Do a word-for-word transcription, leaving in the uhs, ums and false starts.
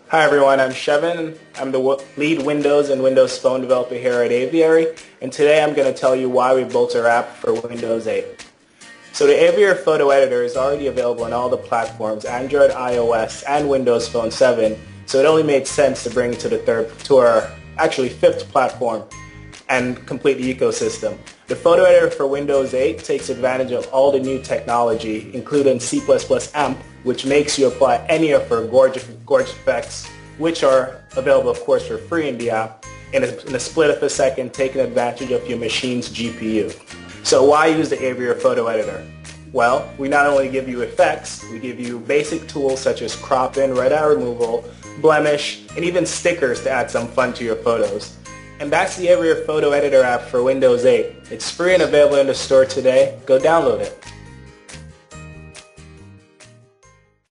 Hi everyone, I'm Shevin. I'm the w lead Windows and Windows Phone developer here at Aviary, and today I'm going to tell you why we built our app for Windows eight. So the Aviary Photo Editor is already available on all the platforms, Android, iOS, and Windows Phone seven, so it only made sense to bring it to the third, to our actually fifth platform and complete the ecosystem. The Photo Editor for Windows eight takes advantage of all the new technology, including C plus plus A M P, which makes you apply any of our gorgeous, gorgeous effects, which are available, of course, for free in the app, in a, in a split of a second, taking advantage of your machine's G P U. So why use the Aviary Photo Editor? Well, we not only give you effects, we give you basic tools such as cropping, red eye removal, blemish, and even stickers to add some fun to your photos. And that's the Aviary Photo Editor app for Windows eight. It's free and available in the store today. Go download it.